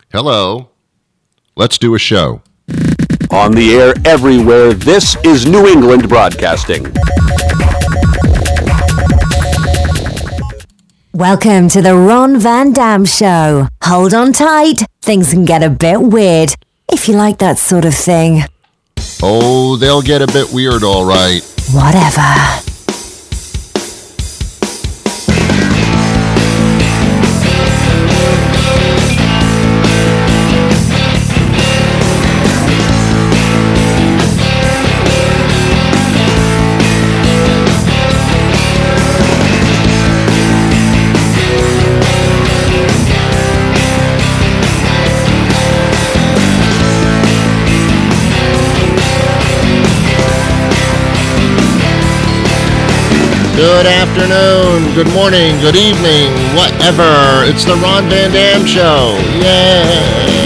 Hello. Let's do a show. On the air everywhere, this is New England Broadcasting. Welcome to the Ron Van Dam Show. Hold on tight. Things can get a bit weird, if you like that sort of thing. Oh, they'll get a bit weird, all right. Whatever. Good afternoon, good morning, good evening, whatever. It's the Ron Van Dam Show. Yay!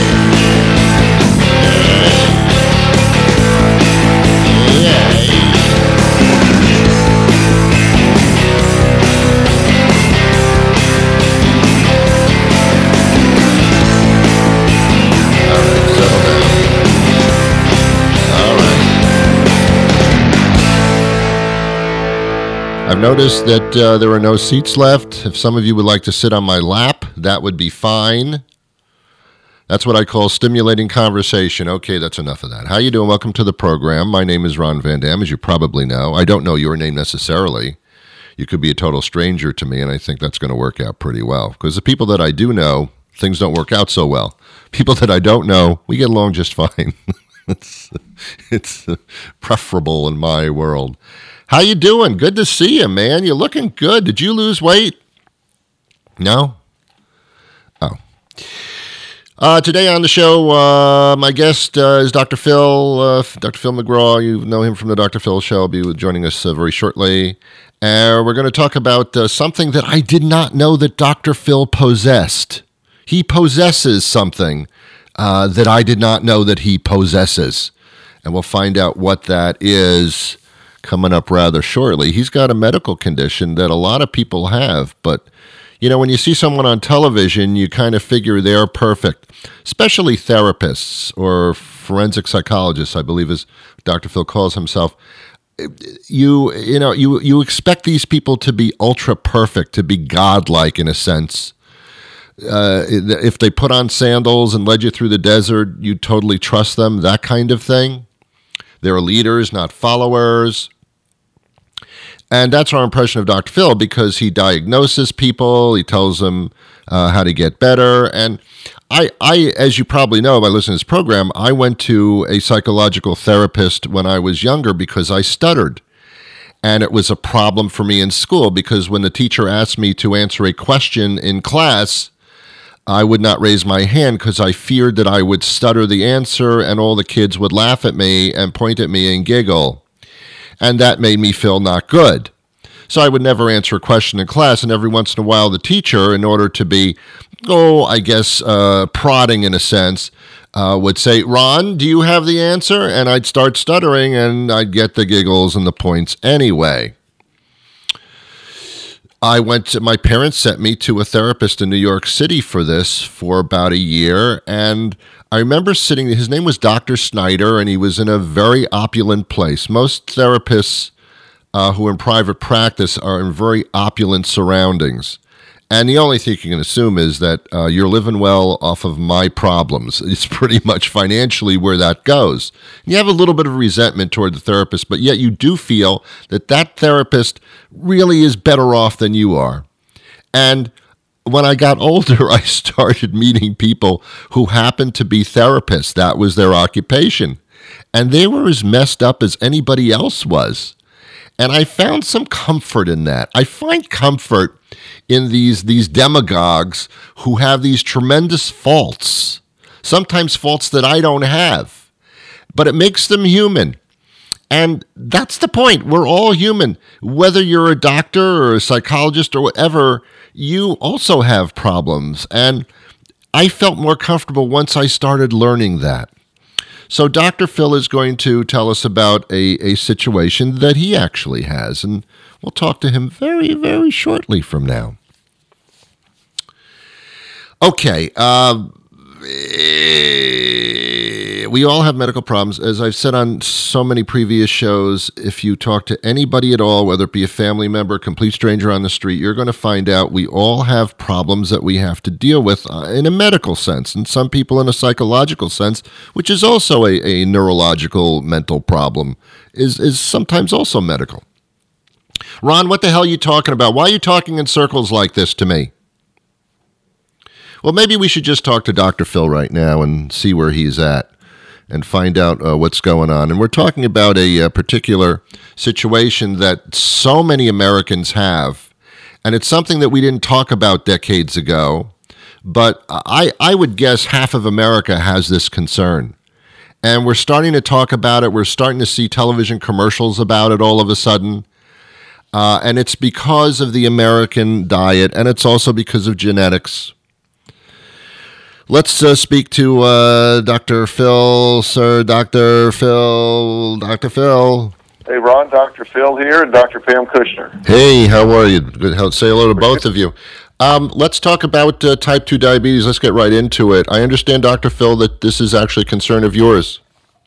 I've noticed that there are no seats left. If some of you would like to sit on my lap, that would be fine. That's what I call stimulating conversation. Okay, that's enough of that. How you doing? Welcome to the program. My name is Ron Van Dam, as you probably know. I don't know your name necessarily. You could be a total stranger to me, and I think that's going to work out pretty well. Because the people that I do know, things don't work out so well. People that I don't know, we get along just fine. It's preferable in my world. How you doing? Good to see you, man. You're looking good. Did you lose weight? No? Oh. Today on the show, my guest is Dr. Phil. Dr. Phil McGraw. You know him from the Dr. Phil Show. He'll be joining us very shortly. We're going to talk about something that I did not know that Dr. Phil possessed. He possesses something that I did not know that he possesses. And we'll find out what that is coming up rather shortly. He's got a medical condition that a lot of people have, but you know, when you see someone on television, you kind of figure they're perfect, especially therapists or forensic psychologists, I believe is Dr. Phil calls himself. You expect these people to be ultra perfect, to be godlike in a sense. If they put on sandals and led you through the desert, you totally trust them, that kind of thing. They're leaders, not followers. And that's our impression of Dr. Phil because he diagnoses people, he tells them how to get better. And I, as you probably know by listening to this program, I went to a psychological therapist when I was younger because I stuttered. And it was a problem for me in school because when the teacher asked me to answer a question in class, I would not raise my hand because I feared that I would stutter the answer and all the kids would laugh at me and point at me and giggle. And that made me feel not good. So I would never answer a question in class, and every once in a while the teacher, in order to be, prodding in a sense, would say, Ron, do you have the answer? And I'd start stuttering, and I'd get the giggles and the points anyway. My parents sent me to a therapist in New York City for this for about a year, and I remember his name was Dr. Snyder, and he was in a very opulent place. Most therapists who are in private practice are in very opulent surroundings. And the only thing you can assume is that you're living well off of my problems. It's pretty much financially where that goes. You have a little bit of resentment toward the therapist, but yet you do feel that that therapist really is better off than you are. And when I got older, I started meeting people who happened to be therapists. That was their occupation. And they were as messed up as anybody else was. And I found some comfort in that. I find comfort in these demagogues who have these tremendous faults, sometimes faults that I don't have, but it makes them human. And that's the point. We're all human. Whether you're a doctor or a psychologist or whatever, you also have problems. And I felt more comfortable once I started learning that. So Dr. Phil is going to tell us about a situation that he actually has, and we'll talk to him very, very shortly from now. Okay, we all have medical problems. As I've said on so many previous shows, if you talk to anybody at all, whether it be a family member, complete stranger on the street, you're going to find out we all have problems that we have to deal with in a medical sense, and some people in a psychological sense, which is also a neurological mental problem, is sometimes also medical. Ron, what the hell are you talking about? Why are you talking in circles like this to me? Well, maybe we should just talk to Dr. Phil right now and see where he's at and find out what's going on. And we're talking about a particular situation that so many Americans have, and it's something that we didn't talk about decades ago, but I would guess half of America has this concern. And we're starting to talk about it. We're starting to see television commercials about it all of a sudden. And it's because of the American diet, and it's also because of genetics. Let's speak to Dr. Phil, sir. Dr. Phil. Dr. Phil. Hey, Ron, Dr. Phil here, and Dr. Pam Kushner. Hey, how are you? Good. Say hello to both of you. Let's talk about type 2 diabetes. Let's get right into it. I understand, Dr. Phil, that this is actually a concern of yours.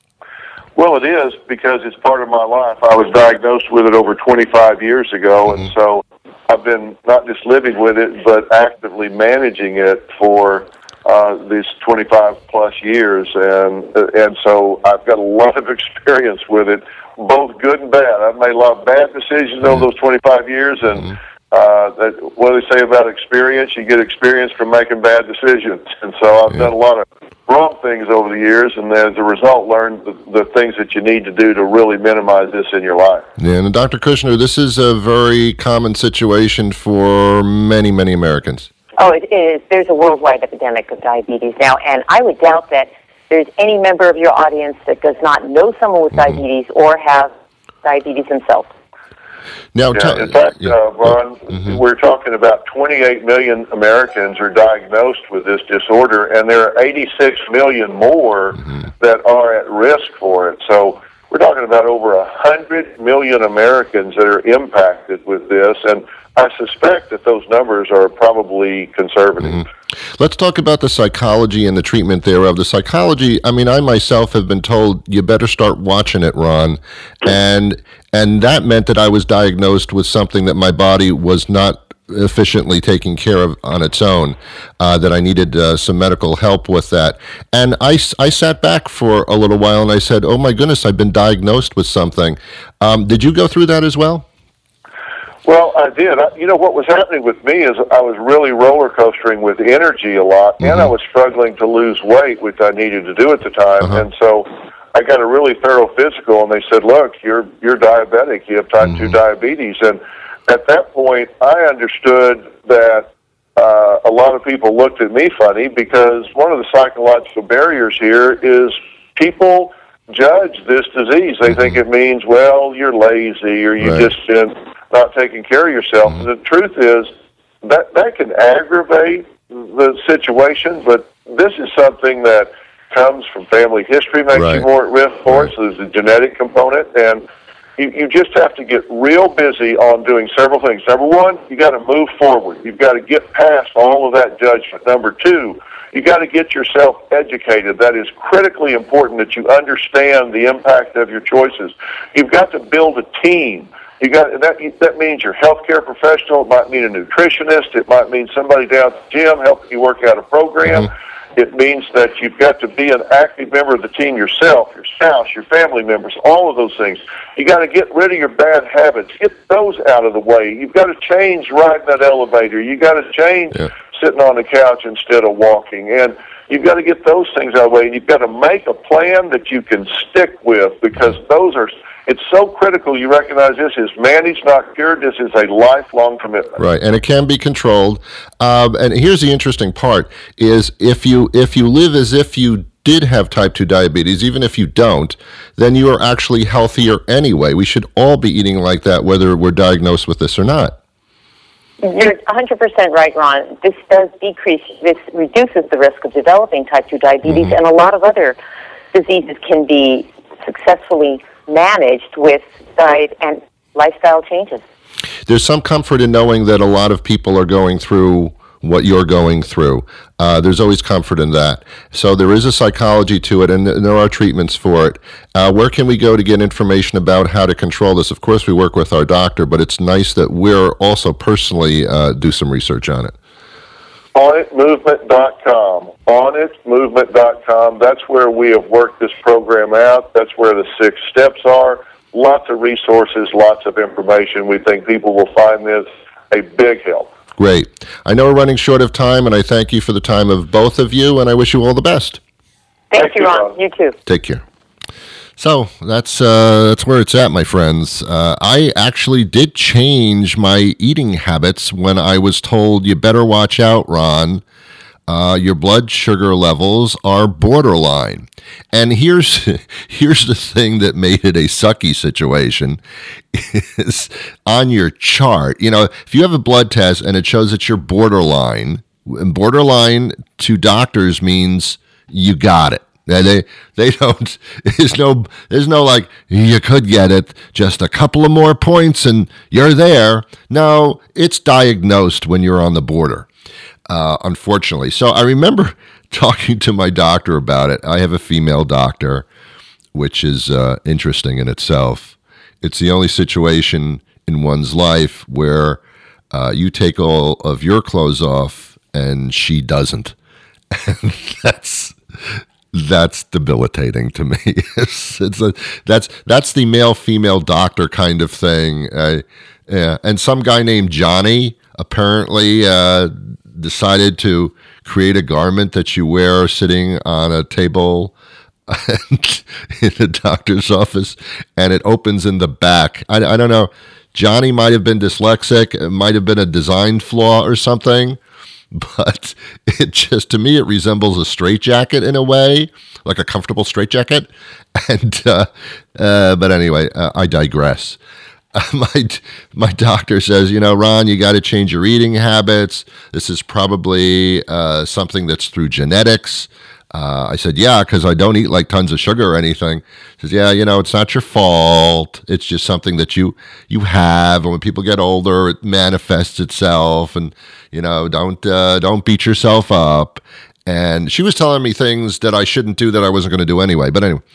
Well, it is, because it's part of my life. I was diagnosed with it over 25 years ago, and so I've been not just living with it, but actively managing it for these 25-plus years, and so I've got a lot of experience with it, both good and bad. I've made a lot of bad decisions over those 25 years, and what do they say about experience? You get experience from making bad decisions, and so I've done a lot of wrong things over the years, and as a result, learned the things that you need to do to really minimize this in your life. Yeah, and Dr. Kushner, this is a very common situation for many, many Americans. Oh, it is. There's a worldwide epidemic of diabetes now, and I would doubt that there's any member of your audience that does not know someone with diabetes or have diabetes themselves. Now, in fact, Ron, we're talking about 28 million Americans are diagnosed with this disorder, and there are 86 million more that are at risk for it. So we're talking about over 100 million Americans that are impacted with this, and I suspect that those numbers are probably conservative. Let's talk about the psychology and the treatment thereof. The psychology, I mean, I myself have been told you better start watching it, Ron, and that meant that I was diagnosed with something that my body was not efficiently taking care of on its own, that I needed some medical help with that. And I sat back for a little while and I said, oh my goodness, I've been diagnosed with something. Did you go through that as well? Well, I did. You know, what was happening with me is I was really roller coastering with energy a lot, and I was struggling to lose weight, which I needed to do at the time. And so I got a really thorough physical, and they said, look, you're diabetic. You have type 2 diabetes. And at that point, I understood that a lot of people looked at me funny, because one of the psychological barriers here is people judge this disease. They think it means, well, you're lazy, or you just been not taking care of yourself. The truth is that can aggravate the situation, but this is something that comes from family history, makes you more at risk for it, so there's a genetic component, and you just have to get real busy on doing several things. Number one, you got to move forward. You've got to get past all of that judgment. Number two, you got to get yourself educated. That is critically important, that you understand the impact of your choices. You've got to build a team. You got that means your healthcare professional. It might mean a nutritionist. It might mean somebody down at the gym helping you work out a program. It means that you've got to be an active member of the team yourself, your spouse, your family members, all of those things. You got to get rid of your bad habits. Get those out of the way. You've got to change riding that elevator. You got to change sitting on the couch instead of walking. And you've got to get those things out of the way. And you've got to make a plan that you can stick with, because those are... It's so critical you recognize this is managed, not cured. This is a lifelong commitment. Right, and it can be controlled. And here's the interesting part, is if you live as if you did have type 2 diabetes, even if you don't, then you are actually healthier anyway. We should all be eating like that, whether we're diagnosed with this or not. You're 100% right, Ron. This reduces the risk of developing type 2 diabetes, and a lot of other diseases can be successfully managed with diet and lifestyle changes. There's some comfort in knowing that a lot of people are going through what you're going through. There's always comfort in that. So there is a psychology to it, and there are treatments for it. Where can we go to get information about how to control this? Of course, we work with our doctor, but it's nice that we're also personally do some research on it. OnItMovement.com. OnItMovement.com. That's where we have worked this program out. That's where the 6 steps are. Lots of resources, lots of information. We think people will find this a big help. Great. I know we're running short of time, and I thank you for the time of both of you, and I wish you all the best. Thank you, Ron. You too. Take care. So that's where it's at, my friends. I actually did change my eating habits when I was told, you better watch out, Ron. Your blood sugar levels are borderline. And here's the thing that made it a sucky situation is on your chart. You know, if you have a blood test and it shows that you're borderline to doctors means you got it. They don't, there's no like, you could get it, just a couple of more points and you're there. No, it's diagnosed when you're on the border, unfortunately. So I remember talking to my doctor about it. I have a female doctor, which is interesting in itself. It's the only situation in one's life where you take all of your clothes off and she doesn't. And that's debilitating to me. That's the male-female doctor kind of thing. Yeah. And some guy named Johnny apparently decided to create a garment that you wear sitting on a table in a doctor's office, and it opens in the back. I don't know. Johnny might have been dyslexic. It might have been a design flaw or something. But it just, to me, it resembles a straitjacket in a way, like a comfortable straitjacket. And but anyway, I digress. My doctor says, you know, Ron, you got to change your eating habits. This is probably something that's through genetics. I said, yeah, because I don't eat like tons of sugar or anything. He says, yeah, you know, it's not your fault. It's just something that you have. And when people get older, it manifests itself. And, you know, don't beat yourself up. And she was telling me things that I shouldn't do that I wasn't going to do anyway. But anyway,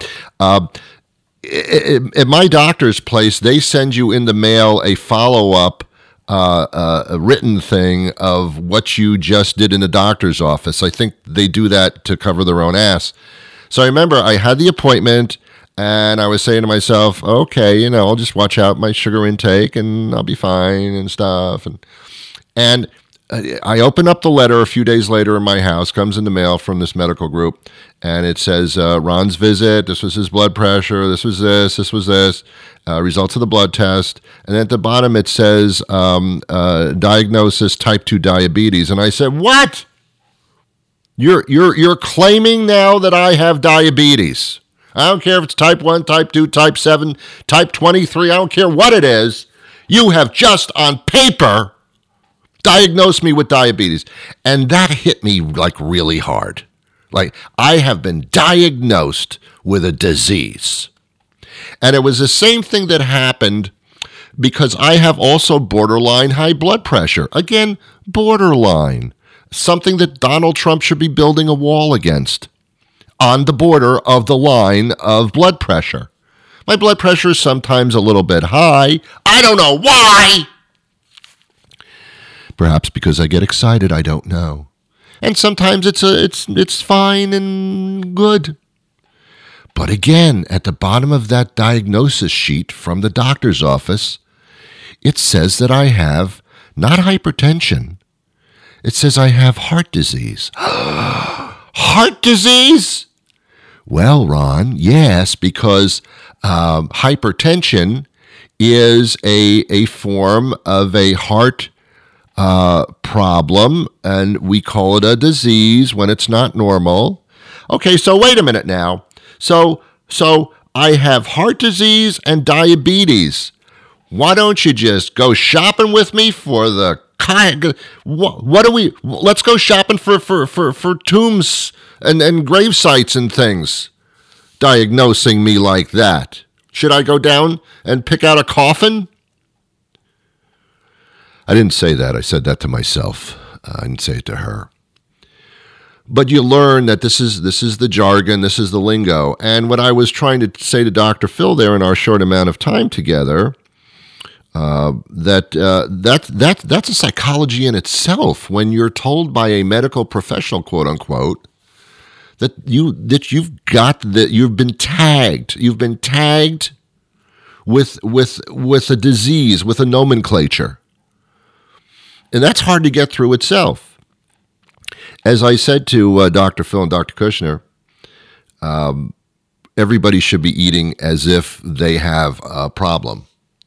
at my doctor's place, they send you in the mail a follow-up a written thing of what you just did in the doctor's office. I think they do that to cover their own ass. So I remember I had the appointment and I was saying to myself, okay, you know, I'll just watch out my sugar intake and I'll be fine and stuff. And I open up the letter a few days later in my house, comes in the mail from this medical group, and it says, Ron's visit, this was his blood pressure, this was this, results of the blood test. And at the bottom it says, diagnosis type 2 diabetes. And I said, what? You're claiming now that I have diabetes. I don't care if it's type 1, type 2, type 7, type 23, I don't care what it is. You have just on paper diagnosed me with diabetes. And that hit me like really hard. Like, I have been diagnosed with a disease. And it was the same thing that happened because I have also borderline high blood pressure. Again, borderline. Something that Donald Trump should be building a wall against. On the border of the line of blood pressure. My blood pressure is sometimes a little bit high. I don't know why. Perhaps because I get excited, I don't know. And sometimes it's fine and good. But again, at the bottom of that diagnosis sheet from the doctor's office, it says that I have not hypertension. It says I have heart disease. Heart disease? Well, Ron, yes, because hypertension is a form of a heart problem, and we call it a disease when it's not normal. Okay, so wait a minute now. So I have heart disease and diabetes. Why don't you just go shopping with me for the what do we? Let's go shopping for tombs and grave sites and things. Diagnosing me like that. Should I go down and pick out a coffin? I didn't say that. I said that to myself. I didn't say it to her. But you learn that this is the jargon, this is the lingo. And what I was trying to say to Dr. Phil there in our short amount of time together, that's a psychology in itself. When you're told by a medical professional, quote unquote, that you've been tagged with a disease, with a nomenclature, and that's hard to get through itself. As I said to Dr. Phil and Dr. Kushner, everybody should be eating as if they have a problem.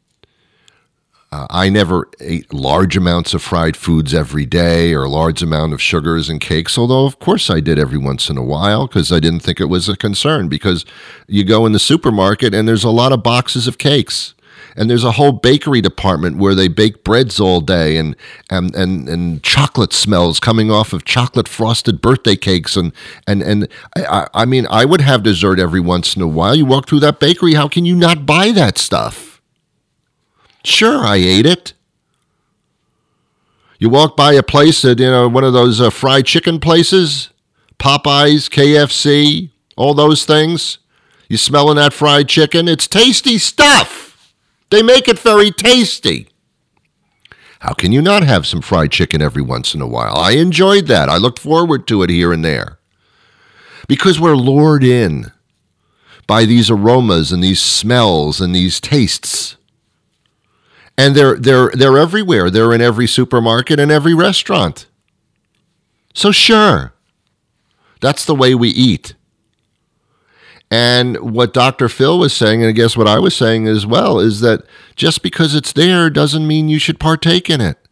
I never ate large amounts of fried foods every day or large amount of sugars and cakes, although of course I did every once in a while because I didn't think it was a concern, because you go in the supermarket and there's a lot of boxes of cakes. And there's a whole bakery department where they bake breads all day, and chocolate smells coming off of chocolate frosted birthday cakes. And I mean, I would have dessert every once in a while. You walk through that bakery, how can you not buy that stuff? Sure, I ate it. You walk by a place that, one of those fried chicken places, Popeyes, KFC, all those things. You smelling that fried chicken? It's tasty stuff. They make it very tasty. How can you not have some fried chicken every once in a while? I enjoyed that. I looked forward to it here and there. Because we're lured in by these aromas and these smells and these tastes. And they're everywhere. They're in every supermarket and every restaurant. So sure, that's the way we eat. And what Dr. Phil was saying, and I guess what I was saying as well, is that just because it's there doesn't mean you should partake in it.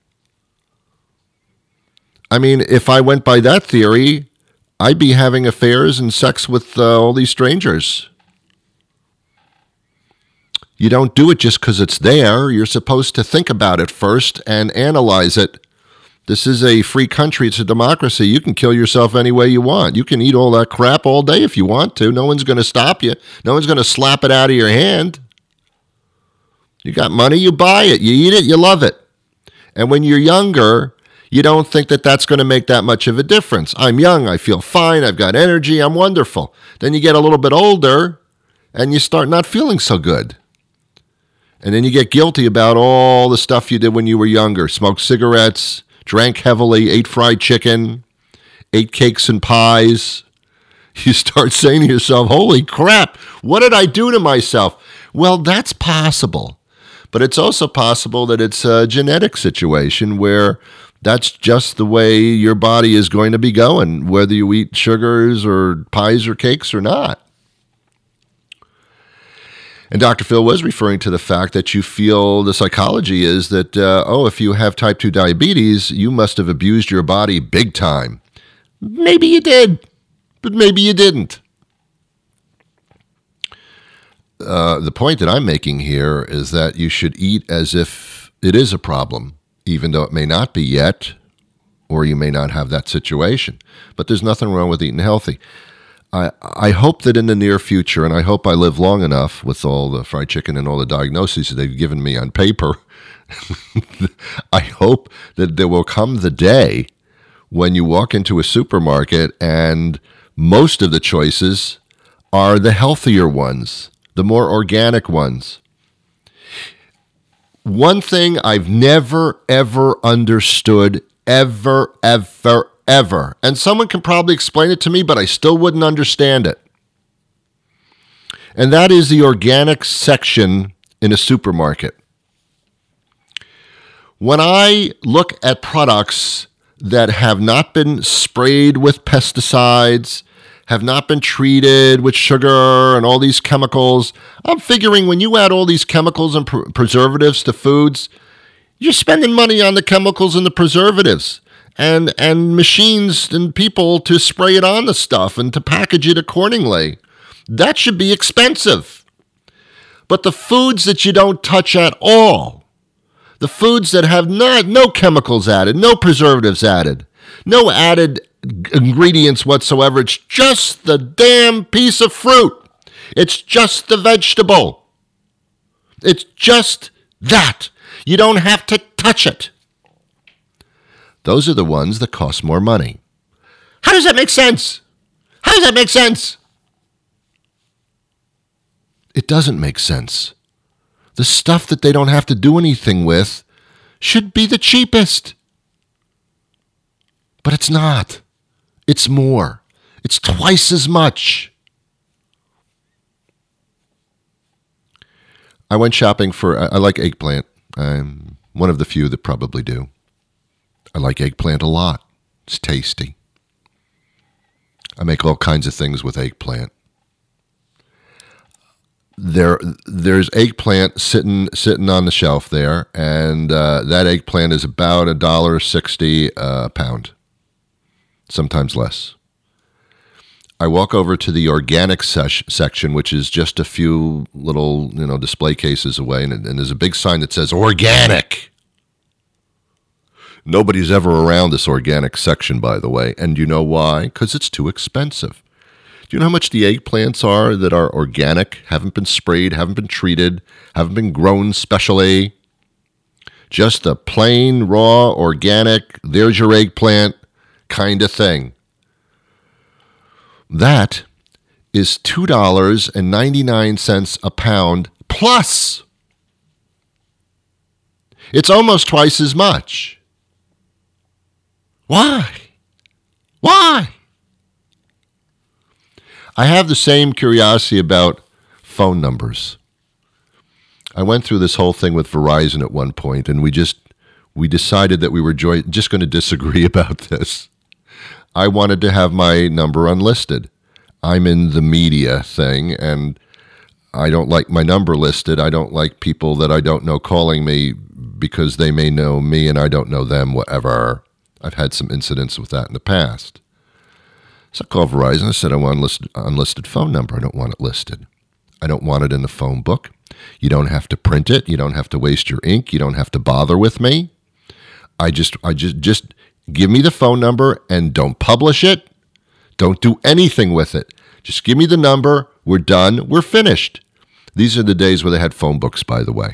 I mean, if I went by that theory, I'd be having affairs and sex with all these strangers. You don't do it just because it's there. You're supposed to think about it first and analyze it. This is a free country. It's a democracy. You can kill yourself any way you want. You can eat all that crap all day if you want to. No one's going to stop you. No one's going to slap it out of your hand. You got money, you buy it. You eat it, you love it. And when you're younger, you don't think that that's going to make that much of a difference. I'm young. I feel fine. I've got energy. I'm wonderful. Then you get a little bit older and you start not feeling so good. And then you get guilty about all the stuff you did when you were younger. Smoked cigarettes, drank heavily, ate fried chicken, ate cakes and pies. You start saying to yourself, holy crap, what did I do to myself? Well, that's possible. But it's also possible that it's a genetic situation where that's just the way your body is going to be going, whether you eat sugars or pies or cakes or not. And Dr. Phil was referring to the fact that you feel the psychology is that, if you have type 2 diabetes, you must have abused your body big time. Maybe you did, but maybe you didn't. The point that I'm making here is that you should eat as if it is a problem, even though it may not be yet, or you may not have that situation. But there's nothing wrong with eating healthy. I hope that in the near future, and I hope I live long enough with all the fried chicken and all the diagnoses that they've given me on paper, I hope that there will come the day when you walk into a supermarket and most of the choices are the healthier ones, the more organic ones. One thing I've never, ever understood, ever, and someone can probably explain it to me, but I still wouldn't understand it. And that is the organic section in a supermarket. When I look at products that have not been sprayed with pesticides, have not been treated with sugar and all these chemicals, I'm figuring when you add all these chemicals and preservatives to foods, you're spending money on the chemicals and the preservatives. And machines and people to spray it on the stuff and to package it accordingly. That should be expensive. But the foods that you don't touch at all, the foods that have no chemicals added, no preservatives added, no added ingredients whatsoever, it's just the damn piece of fruit. It's just the vegetable. It's just that. You don't have to touch it. Those are the ones that cost more money. How does that make sense? How does that make sense? It doesn't make sense. The stuff that they don't have to do anything with should be the cheapest. But it's not. It's more. It's twice as much. I went shopping I like eggplant. I'm one of the few that probably do. I like eggplant a lot. It's tasty. I make all kinds of things with eggplant. There's eggplant sitting on the shelf there, and that eggplant is about $1.60 a pound, sometimes less. I walk over to the organic section, which is just a few little display cases away, and there's a big sign that says organic. Nobody's ever around this organic section, by the way, and you know why? Because it's too expensive. Do you know how much the eggplants are that are organic, haven't been sprayed, haven't been treated, haven't been grown specially? Just a plain, raw, organic, there's your eggplant kind of thing. That is $2.99 a pound plus. It's almost twice as much. Why? Why? I have the same curiosity about phone numbers. I went through this whole thing with Verizon at one point, and we decided that we were just going to disagree about this. I wanted to have my number unlisted. I'm in the media thing, and I don't like my number listed. I don't like people that I don't know calling me because they may know me and I don't know them, whatever. I've had some incidents with that in the past. So I called Verizon. I said, I want an unlisted phone number. I don't want it listed. I don't want it in the phone book. You don't have to print it. You don't have to waste your ink. You don't have to bother with me. I just give me the phone number and don't publish it. Don't do anything with it. Just give me the number. We're done. We're finished. These are the days where they had phone books, by the way.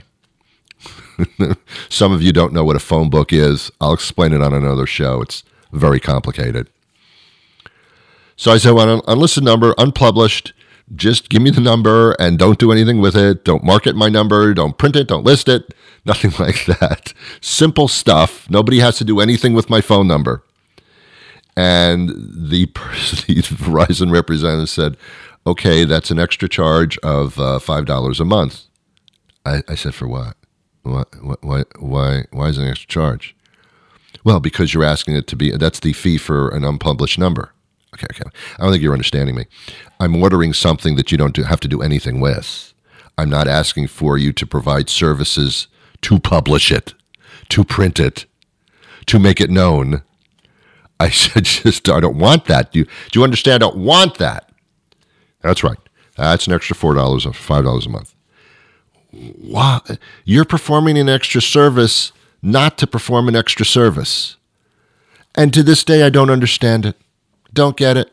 Some of you don't know what a phone book is. I'll explain it on another show. It's very complicated. So I said, well, unlisted number, unpublished. Just give me the number and don't do anything with it. Don't market my number. Don't print it. Don't list it. Nothing like that. Simple stuff. Nobody has to do anything with my phone number. And the Verizon representative said, okay, that's an extra charge of $5 a month. I said, for what? Why is it an extra charge? Well, because you're asking it to be, that's the fee for an unpublished number. Okay. I don't think you're understanding me. I'm ordering something that you don't have to do anything with. I'm not asking for you to provide services to publish it, to print it, to make it known. I said, I don't want that. Do you understand? I don't want that. That's right. That's an extra $4 or $5 a month. Wow. You're performing an extra service not to perform an extra service. And to this day, I don't understand it. Don't get it.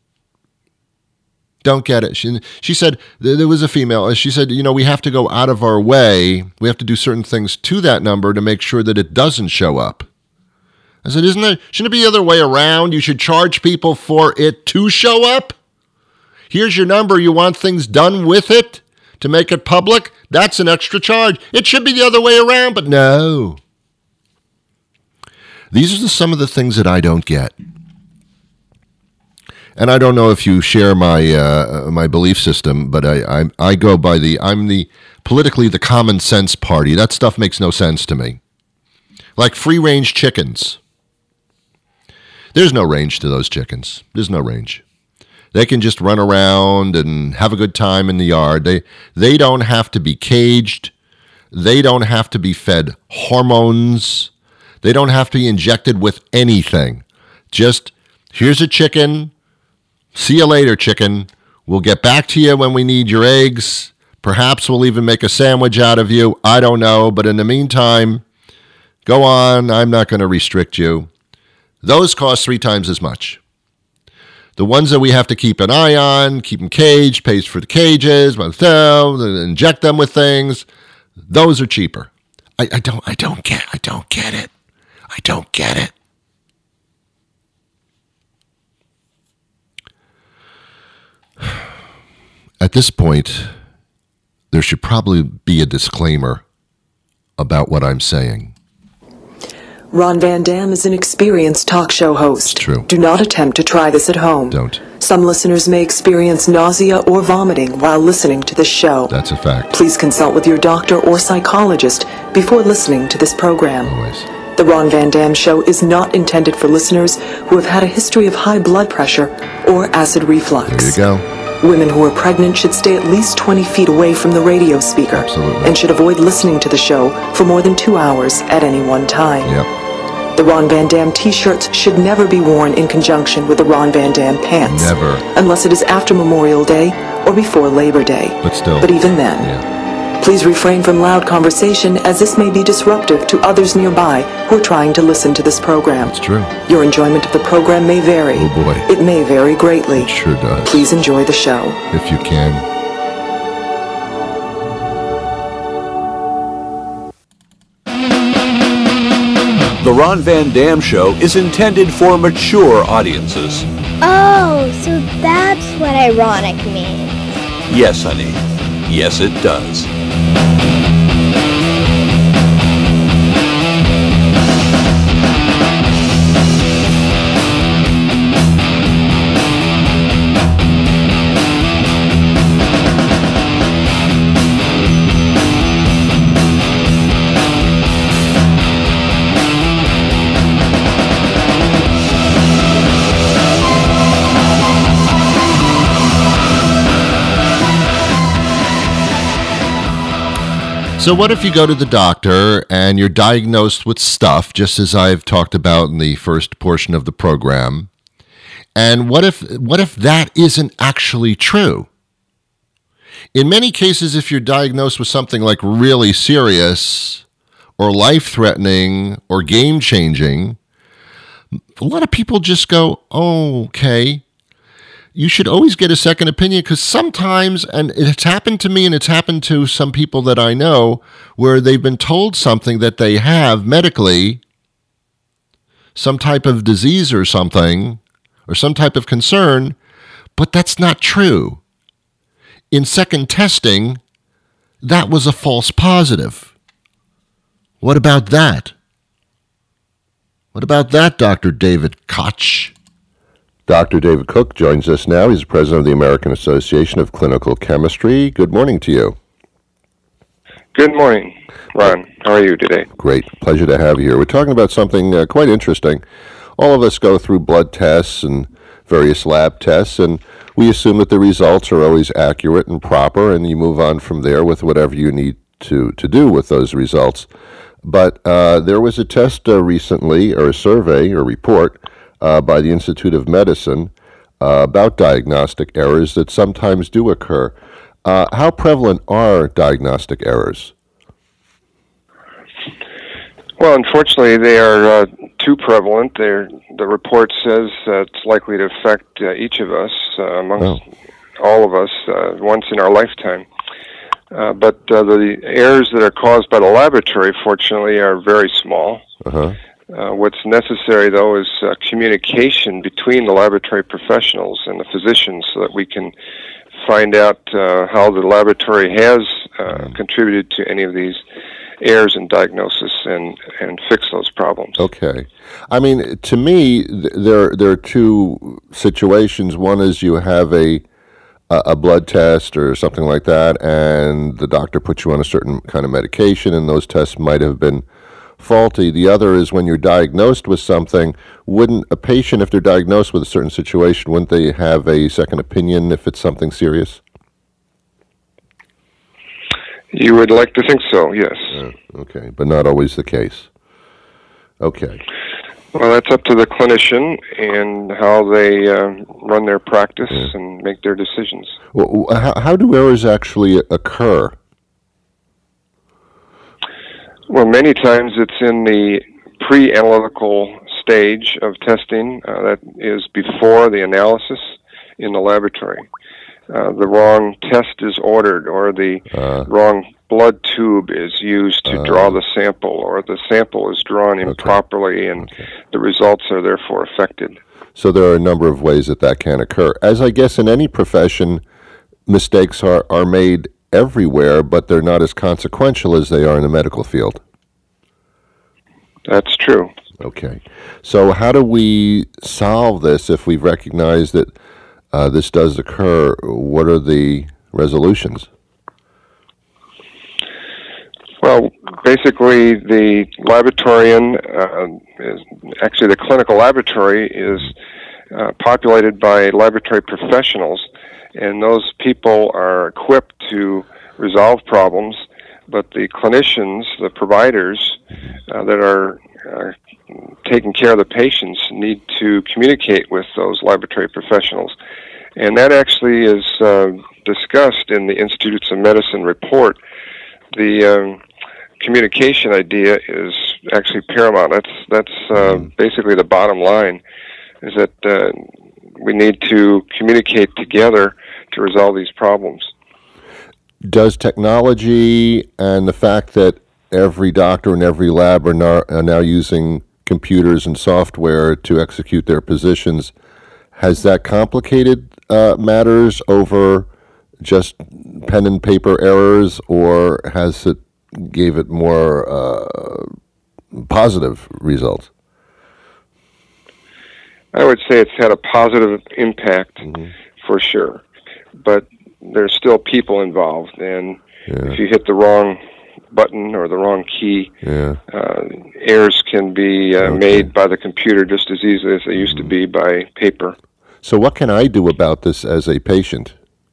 Don't get it. She said, there was a female, she said, we have to go out of our way. We have to do certain things to that number to make sure that it doesn't show up. I said, shouldn't it be the other way around? You should charge people for it to show up. Here's your number. You want things done with it to make it public? That's an extra charge. It should be the other way around, but no. These are some of the things that I don't get. And I don't know if you share my belief system, but I go by I'm politically the common sense party. That stuff makes no sense to me. Like free-range chickens. There's no range to those chickens. There's no range. They can just run around and have a good time in the yard. They don't have to be caged. They don't have to be fed hormones. They don't have to be injected with anything. Just, here's a chicken. See you later, chicken. We'll get back to you when we need your eggs. Perhaps we'll even make a sandwich out of you. I don't know. But in the meantime, go on. I'm not going to restrict you. Those cost 3 times as much. The ones that we have to keep an eye on, keep them caged, pays for the cages, inject them with things, those are cheaper. I don't get it. I don't get it. At this point, there should probably be a disclaimer about what I'm saying. Ron Van Dam is an experienced talk show host. True. Do not attempt to try this at home. Don't. Some listeners may experience nausea or vomiting while listening to this show. That's a fact. Please consult with your doctor or psychologist before listening to this program. Always. The Ron Van Dam Show is not intended for listeners who have had a history of high blood pressure or acid reflux. There you go. Women who are pregnant should stay at least 20 feet away from the radio speaker. Absolutely. And should avoid listening to the show for more than 2 hours at any one time. Yep. The Ron Van Dam t-shirts should never be worn in conjunction with the Ron Van Dam pants. Never. Unless it is after Memorial Day or before Labor Day. But still. But even then. Yeah. Please refrain from loud conversation, as this may be disruptive to others nearby who are trying to listen to this program. It's true. Your enjoyment of the program may vary. Oh boy. It may vary greatly. It sure does. Please enjoy the show. If you can. The Ron Van Dam Show is intended for mature audiences. Oh, so that's what ironic means. Yes, honey. Yes, it does. So what if you go to the doctor and you're diagnosed with stuff, just as I've talked about in the first portion of the program, and what if that isn't actually true? In many cases, if you're diagnosed with something like really serious or life-threatening or game-changing, a lot of people just go, oh, okay. You should always get a second opinion, because sometimes, and it's happened to me and it's happened to some people that I know, where they've been told something that they have medically, some type of disease or something, or some type of concern, but that's not true. In second testing, that was a false positive. What about that? What about that, Dr. David Koch? Dr. David Cook joins us now. He's president of the American Association of Clinical Chemistry. Good morning to you. Good morning, Ron. How are you today? Great. Pleasure to have you here. We're talking about something quite interesting. All of us go through blood tests and various lab tests, and we assume that the results are always accurate and proper, and you move on from there with whatever you need to do with those results. But there was a test recently, or a survey or report, by the Institute of Medicine about diagnostic errors that sometimes do occur. How prevalent are diagnostic errors? Well, unfortunately, they are too prevalent. The report says it's likely to affect each of us, amongst all of us, once in our lifetime. But the errors that are caused by the laboratory, fortunately, are very small. Uh-huh. What's necessary, though, is communication between the laboratory professionals and the physicians, so that we can find out how the laboratory has contributed to any of these errors in diagnosis and fix those problems. Okay. I mean, to me, there are two situations. One is you have a blood test or something like that, and the doctor puts you on a certain kind of medication, and those tests might have been faulty. The other is when you're diagnosed with something, wouldn't a patient, if they're diagnosed with a certain situation, wouldn't they have a second opinion if it's something serious? You would like to think so, yes. Okay, but not always the case. Okay. Well, that's up to the clinician and how they run their practice and make their decisions. Well, how do errors actually occur? Well, many times it's in the pre-analytical stage of testing, that is before the analysis in the laboratory. The wrong test is ordered, or the wrong blood tube is used to draw the sample, or the sample is drawn improperly, and the results are therefore affected. So there are a number of ways that can occur. As I guess in any profession, mistakes are made everywhere, but they're not as consequential as they are in the medical field. That's true. Okay. So how do we solve this if we've recognized that this does occur? What are the resolutions? Well, basically, the laboratorian, the clinical laboratory is populated by laboratory professionals, and those people are equipped to resolve problems, but the clinicians, the providers that are taking care of the patients need to communicate with those laboratory professionals. And that actually is discussed in the Institutes of Medicine report. The communication idea is actually paramount. That's basically the bottom line, is that we need to communicate together to resolve these problems. Does technology and the fact that every doctor and every lab are now using computers and software to execute their positions, has that complicated matters over just pen and paper errors, or has it gave it more positive results? I would say it's had a positive impact for sure, but there's still people involved, and if you hit the wrong button or the wrong key, errors can be made by the computer just as easily as they used to be by paper. So what can I do about this as a patient?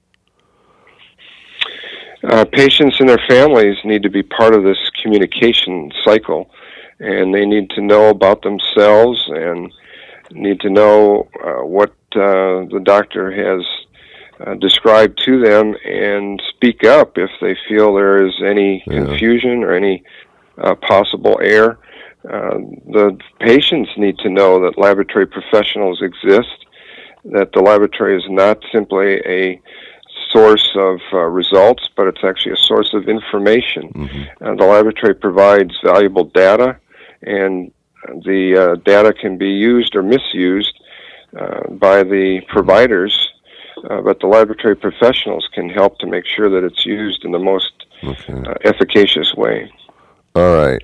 Patients and their families need to be part of this communication cycle, and they need to know about themselves and need to know what the doctor has described to them, and speak up if they feel there is any confusion or any possible error. The patients need to know that laboratory professionals exist, that the laboratory is not simply a source of results, but it's actually a source of information. The laboratory provides valuable data, and the data can be used or misused by the providers, but the laboratory professionals can help to make sure that it's used in the most efficacious way. All right.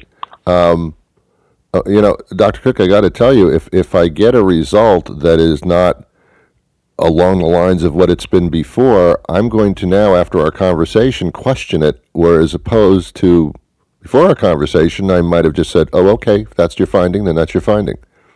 Dr. Cook, I got to tell you, if I get a result that is not along the lines of what it's been before, I'm going to now, after our conversation, question it, whereas opposed to before our conversation, I might have just said, oh, okay, if that's your finding, then that's your finding.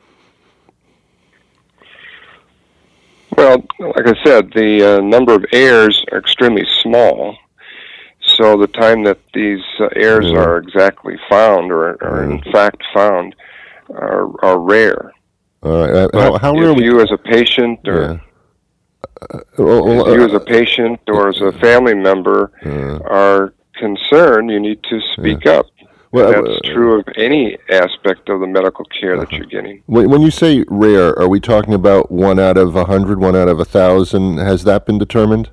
Well, like I said, the number of errors are extremely small, so the time that these errors are exactly found or are in fact found are rare. All right. How rare? If you as a patient or you as a patient or as a family member are concerned, you need to speak up. Well, that's true of any aspect of the medical care that you're getting. When you say rare, are we talking about 1 out of 100, 1 out of 1,000? Has that been determined?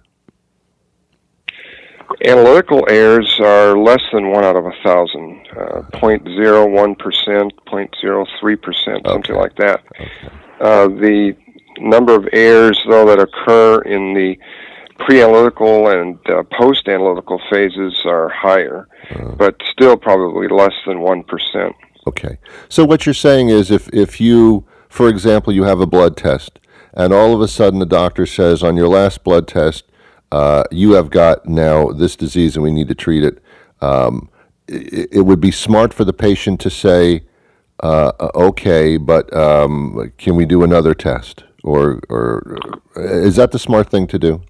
Analytical errors are less than 1 out of 1,000, 0.01%, 0.03%, something like that. The number of errors, though, that occur in the pre-analytical and post-analytical phases are higher, but still probably less than 1%. Okay. So what you're saying is if you, for example, you have a blood test, and all of a sudden the doctor says on your last blood test, you have got now this disease and we need to treat it, it would be smart for the patient to say, okay, but can we do another test? Or is that the smart thing to do?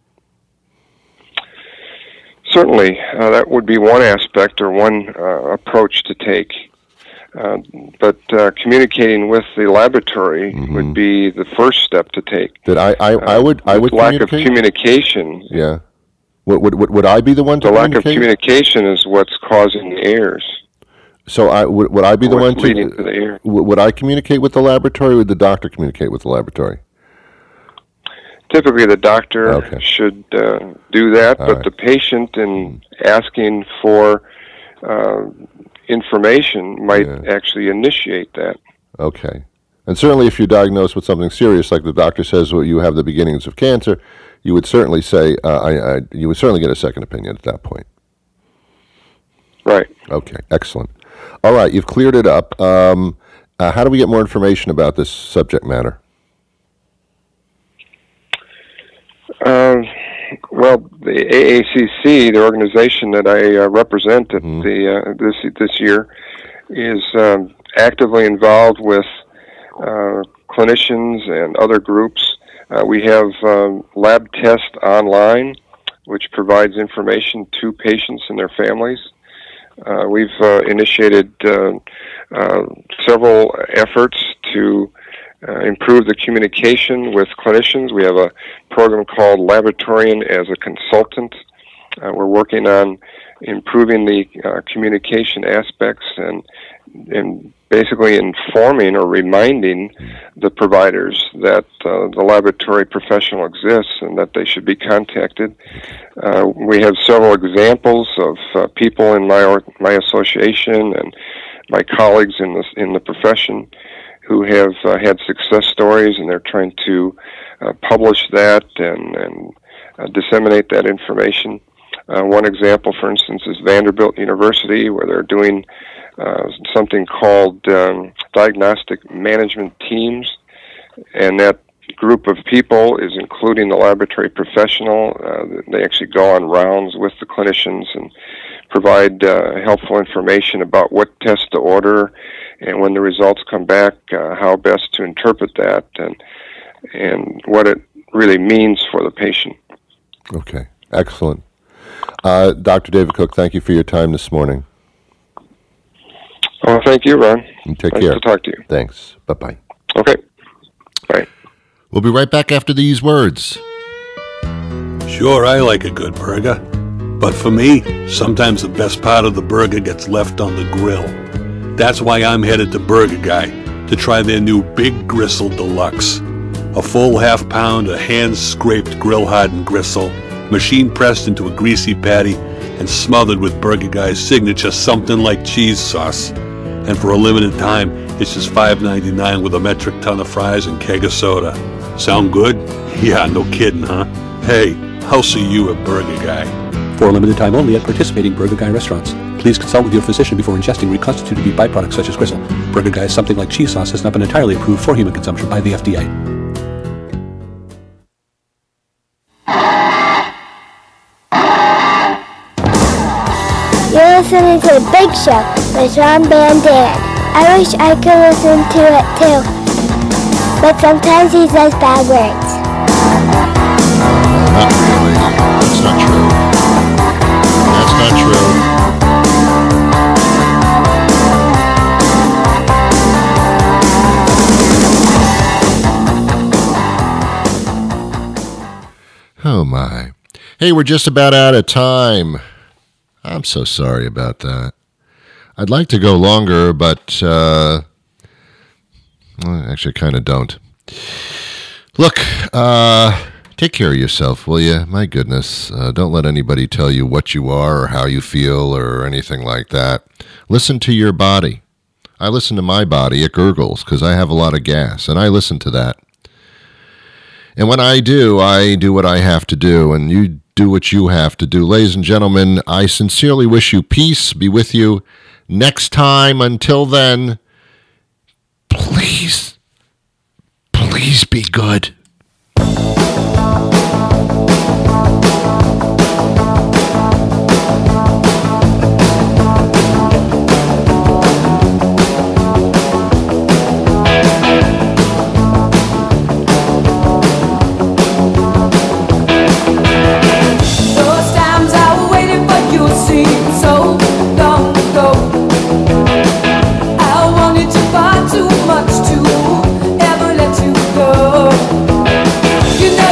Certainly, that would be one aspect or one approach to take. But communicating with the laboratory would be the first step to take. That I would lack of communication. Yeah. Would I be the one to communicate? The lack of communication is what's causing the errors. So would I be the one leading to the error? Would I communicate with the laboratory, or would the doctor communicate with the laboratory? Typically, the doctor should do that, but the patient, in asking for information, might actually initiate that. Okay. And certainly if you're diagnosed with something serious, like the doctor says, well, you have the beginnings of cancer, you would certainly say you would certainly get a second opinion at that point. Right. Okay, excellent. All right, you've cleared it up. How do we get more information about this subject matter? Well, the AACC, the organization that I represent at this year, is actively involved with clinicians and other groups. We have Lab Test Online, which provides information to patients and their families. We've initiated several efforts to improve the communication with clinicians. We have a program called Laboratorian as a Consultant. We're working on improving the communication aspects and basically informing or reminding the providers that the laboratory professional exists and that they should be contacted. We have several examples of people in my association and my colleagues in the profession who have had success stories, and they're trying to publish that and disseminate that information. One example, for instance, is Vanderbilt University, where they're doing something called diagnostic management teams, and that group of people is including the laboratory professional. They actually go on rounds with the clinicians and provide helpful information about what tests to order, and when the results come back, how best to interpret that and what it really means for the patient. Okay, excellent. Dr. David Cook, thank you for your time this morning. Oh, thank you, Ron. And take nice care. to talk to you. Thanks. Bye-bye. Okay. Bye. We'll be right back after these words. Sure, I like a good burger. But for me, sometimes the best part of the burger gets left on the grill. That's why I'm headed to Burger Guy to try their new Big Gristle Deluxe. A full half-pound of hand-scraped grill-hardened gristle, machine-pressed into a greasy patty, and smothered with Burger Guy's signature something like cheese sauce. And for a limited time, it's just $5.99 with a metric ton of fries and keg of soda. Sound good? Yeah, no kidding, huh? Hey, I'll see you at Burger Guy. For a limited time only at participating Burger Guy restaurants. Please consult with your physician before ingesting reconstituted beef byproducts such as gristle. Burger Guy's something like cheese sauce has not been entirely approved for human consumption by the FDA. You're listening to The Big Show with Ron Van Dam. I wish I could listen to it too, but sometimes he says bad words. Not really. That's not true. That's not true. Oh my. Hey, we're just about out of time. I'm so sorry about that. I'd like to go longer, but actually I kind of don't. Look, take care of yourself, will you? My goodness. Don't let anybody tell you what you are or how you feel or anything like that. Listen to your body. I listen to my body. It gurgles because I have a lot of gas, and I listen to that. And when I do what I have to do, and you do what you have to do. Ladies and gentlemen, I sincerely wish you peace be with you next time. Until then, please be good. Too much to ever let you go. You know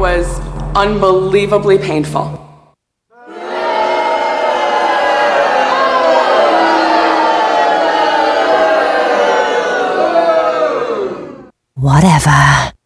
was unbelievably painful. Whatever.